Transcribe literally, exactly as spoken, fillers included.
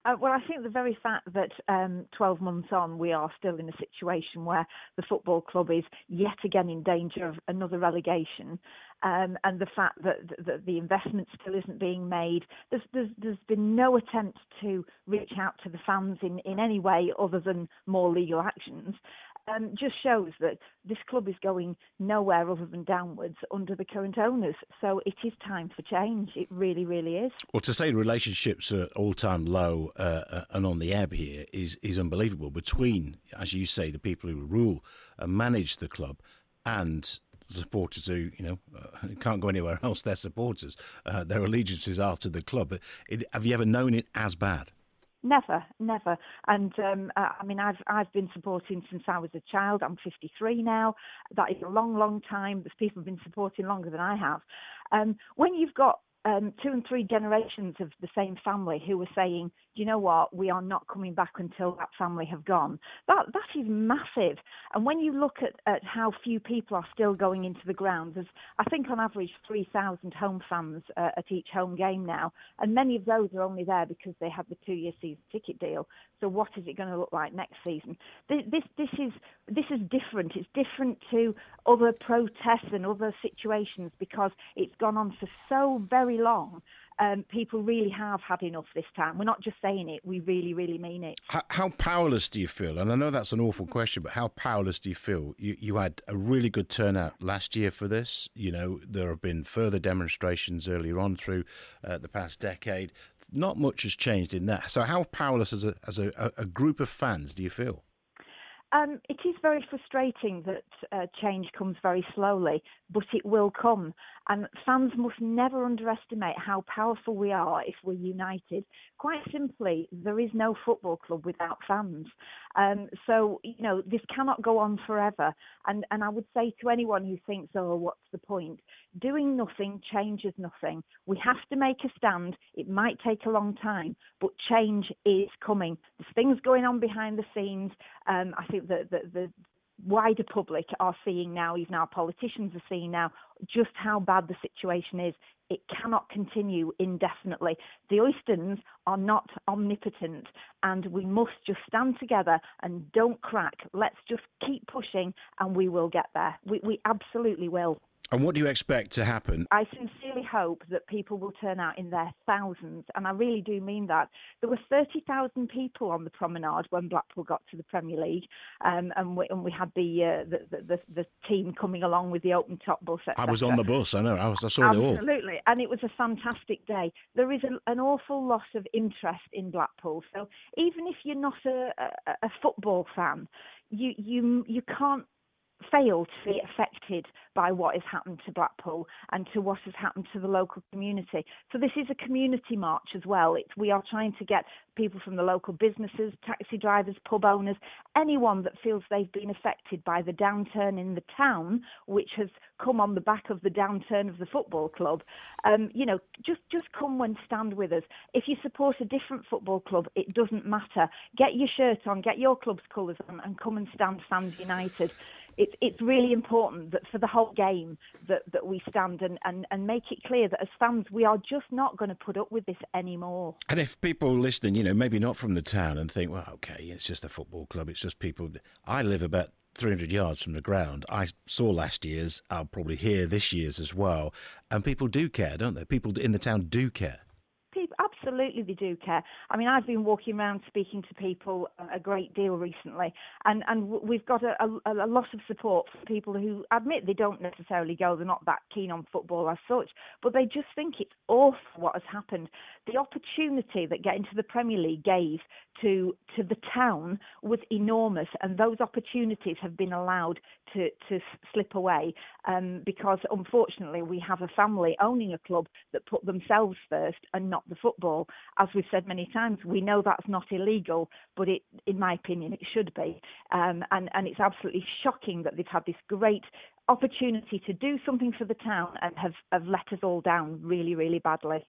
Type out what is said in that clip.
Uh, well, I think the very fact that um, twelve months on, we are still in a situation where the football club is yet again in danger of another relegation, um, and the fact that, that the investment still isn't being made, there's, there's, there's been no attempt to reach out to the fans in, in any way other than more legal actions. Um, just shows that this club is going nowhere other than downwards under the current owners. So it is time for change. It really, really is. Well, to say relationships are all-time low uh, and on the ebb here is, is unbelievable between, as you say, the people who rule and manage the club and the supporters who, you know, uh, can't go anywhere else. They're supporters. Uh, their allegiances are to the club. But it, have you ever known it as bad? Never, never. And um, uh, I mean, I've I've been supporting since I was a child. I'm fifty-three now. That is a long, long time. There's people who've been supporting longer than I have. Um, when you've got um, two and three generations of the same family who are saying, do you know what, we are not coming back until that family have gone, that that is massive. And when you look at, at how few people are still going into the ground, there's, I think on average, three thousand home fans uh, at each home game now, and many of those are only there because they have the two-year season ticket deal. So what is it going to look like next season? This, this, this is this is different. It's different to other protests and other situations because it's gone on for so very long. Um, people really have had enough this time. We're not just saying it, we really, really mean it. How, how powerless do you feel? And I know that's an awful question, but how powerless do you feel? You, you had a really good turnout last year for this. You know, there have been further demonstrations earlier on through uh, the past decade. Not much has changed in that. So how powerless as a, as a, a group of fans do you feel? Um, it is very frustrating that uh, change comes very slowly, but it will come. And fans must never underestimate how powerful we are if we're united. Quite simply, there is no football club without fans. Um, so, you know, this cannot go on forever. And, and I would say to anyone who thinks, oh, what's the point? Doing nothing changes nothing. We have to make a stand. It might take a long time, but change is coming. There's things going on behind the scenes. Um, I think that the, the wider public are seeing now, even our politicians are seeing now, just how bad the situation is. It cannot continue indefinitely. The Oystons are not omnipotent, and we must just stand together and don't crack. Let's just keep pushing and we will get there. We, we absolutely will. And what do you expect to happen? I sincerely hope that people will turn out in their thousands, and I really do mean that. There were thirty thousand people on the promenade when Blackpool got to the Premier League, um, and, we, and we had the, uh, the, the, the the team coming along with the open-top bus, et cetera. I was on the bus, I know, I, was, I saw it all. Absolutely, and it was a fantastic day. There is a, an awful lot of interest in Blackpool, so even if you're not a, a, a football fan, you, you, you can't fail to be affected by what has happened to Blackpool and to what has happened to the local community. So this is a community march as well. It's, we are trying to get people from the local businesses, taxi drivers, pub owners, anyone that feels they've been affected by the downturn in the town, which has come on the back of the downturn of the football club. Um, you know, just, just come and stand with us. If you support a different football club, it doesn't matter. Get your shirt on, get your club's colours on, and come and stand Fans United. It's, it's really important that for the whole game that, that we stand and, and, and make it clear that as fans, we are just not going to put up with this anymore. And if people listening, you know, maybe not from the town and think, well, okay, it's just a football club, it's just people. I live about three hundred yards from the ground. I saw last year's, I'll probably hear this year's as well. And people do care, don't they? People in the town do care. People, absolutely, they do care. I mean, I've been walking around speaking to people a great deal recently, and, and we've got a, a, a lot of support from people who admit they don't necessarily go, they're not that keen on football as such, but they just think it's awful what has happened. The opportunity that getting to the Premier League gave to to the town was enormous, and those opportunities have been allowed to, to slip away um, because, unfortunately, we have a family owning a club that put themselves first and not the football. As we've said many times, we know that's not illegal, but it, in my opinion, it should be. Um, and, and it's absolutely shocking that they've had this great opportunity to do something for the town and have, have let us all down really, really badly.